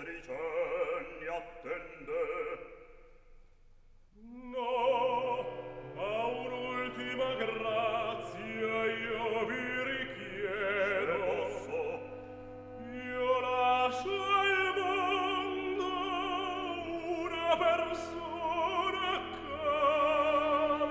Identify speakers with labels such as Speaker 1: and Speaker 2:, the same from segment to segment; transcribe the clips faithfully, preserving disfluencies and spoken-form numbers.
Speaker 1: vostri cenni attende.
Speaker 2: No, a un'ultima grazia io vi richiedo.
Speaker 1: Se posso,
Speaker 2: Io lascio al mondo una persona cara.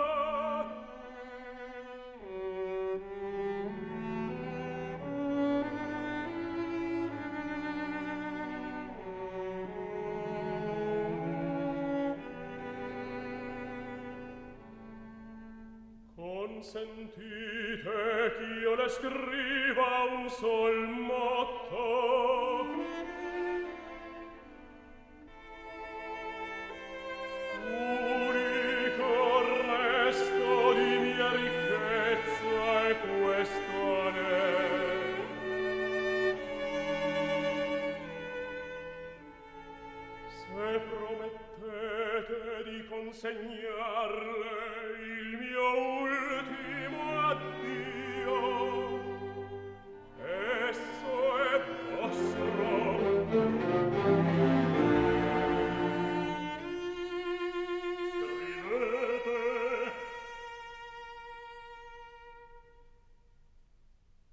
Speaker 2: Consentite ch'io le scriva un sol motto. Unico resto di mia ricchezza è questo anel. Se promettete di consegnarle il mio ultimo